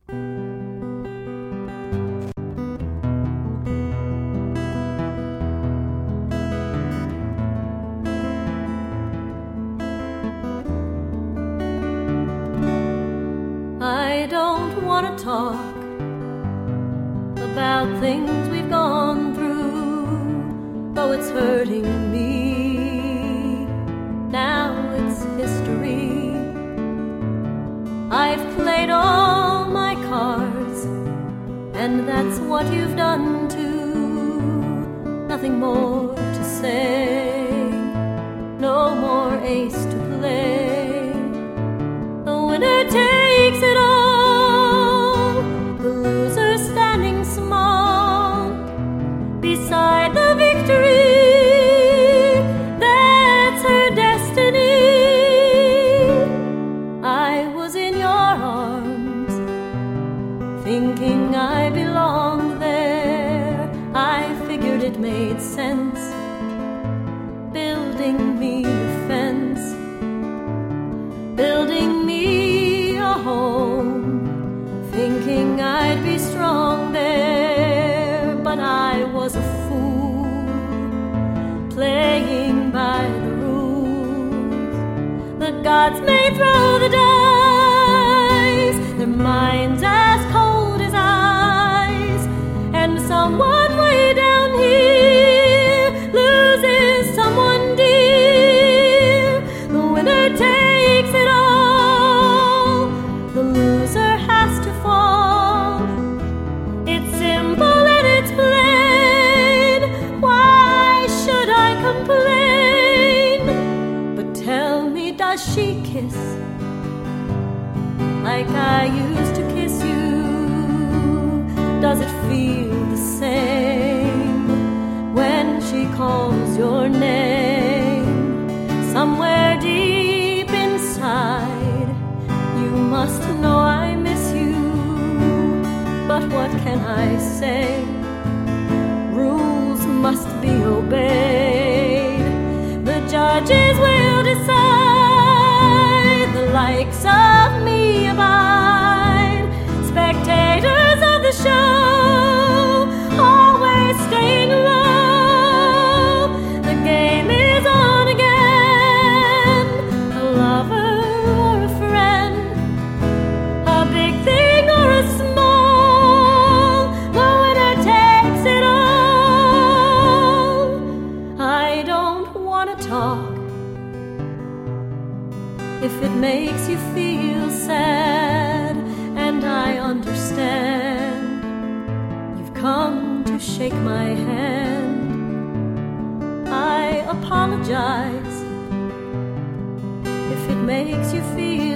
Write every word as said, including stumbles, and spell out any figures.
I don't want to talk about things we've gone through, though it's hurting me. Now it's history. I've played all my cards, and that's what you've done too. Nothing more to say, no more ace to play. The winner takes it all, the loser standing small beside the victory. That's her destiny. I was in your arms, thinking I belonged there. I figured it made sense, building me a fence, building me a home, thinking I'd be strong there. But I was a fool, playing by the rules. The gods may throw the dice, their minds as cold as ice, and someone way down here loses someone dear. The winner takes it all, the loser has to fall. It's simple and it's plain, why should I complain? But tell me, does she kiss like I used to kiss you? Does it feel the same when she calls your name? Somewhere deep inside, you must know I miss you. But what can I say? Rules must be obeyed. The judges will decide, the likes of me abide. Spectators of the show, always staying low. The game is on again, a lover or a friend, a big thing or a small, the winner takes it all. I don't want to talk if it makes you feel sad, and I understand. You've come to shake my hand. I apologize if it makes you feel